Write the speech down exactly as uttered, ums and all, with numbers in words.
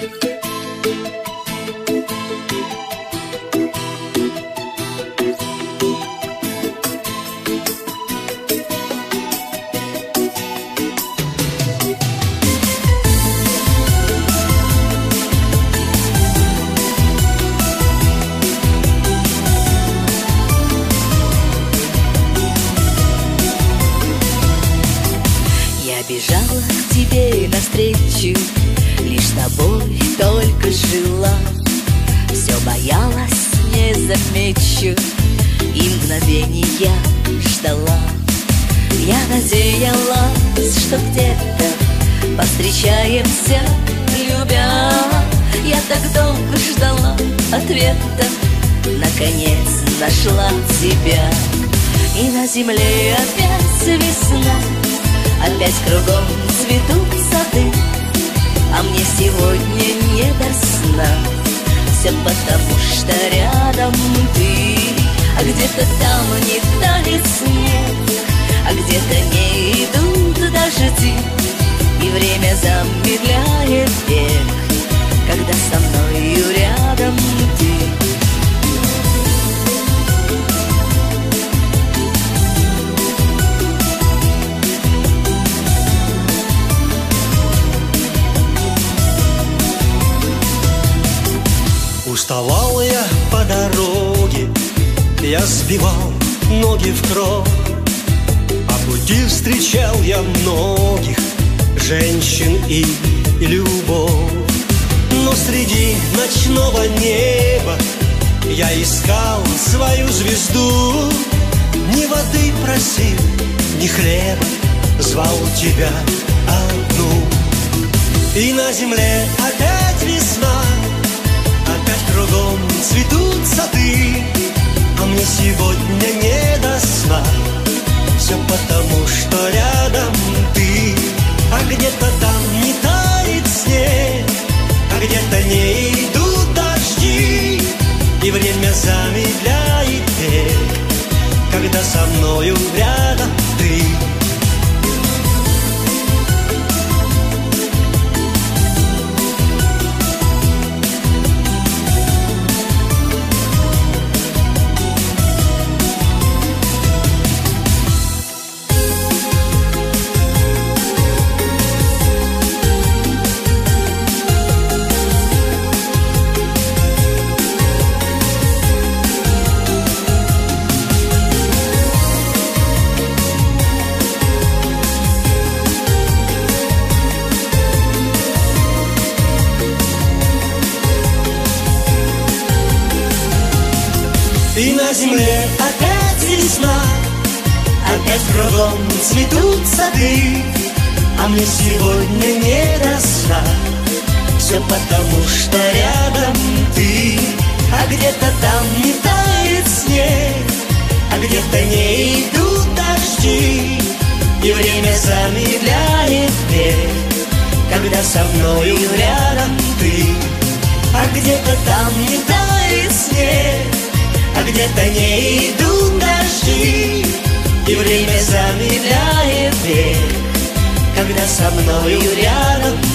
Бежала к тебе навстречу, лишь с тобой только жила. Все боялась, не замечу, и мгновения ждала. Я надеялась, что где-то повстречаемся, любя. Я так долго ждала ответа, наконец нашла тебя. И на земле опять весна, опять кругом цветут сады, а мне сегодня не до сна. Все потому, что рядом ты. А где-то там не тает снег, а где-то не идут дожди, и время замедляет бег, когда со мною рядом ты. Уставал я по дороге, я сбивал ноги в кровь. По пути встречал я многих женщин и любовь. Но среди ночного неба я искал свою звезду. Ни воды просил, ни хлеба, звал тебя одну. И на земле опять весна, опять кругом цветут сады, а мне сегодня не до сна. Все потому, что рядом ты. А где-то там не тает снег, а где-то не идут дожди, и время замедляет бег, когда со мною рядом ты. И на земле опять весна, опять кругом цветут сады, а мне сегодня не до сна. Все потому, что рядом ты. А где-то там не тает снег, а где-то не идут дожди, и время замедляет бег, когда со мною рядом ты. А где-то там не тает снег, а где-то не идут дожди, и время замедляет бег, когда со мною рядом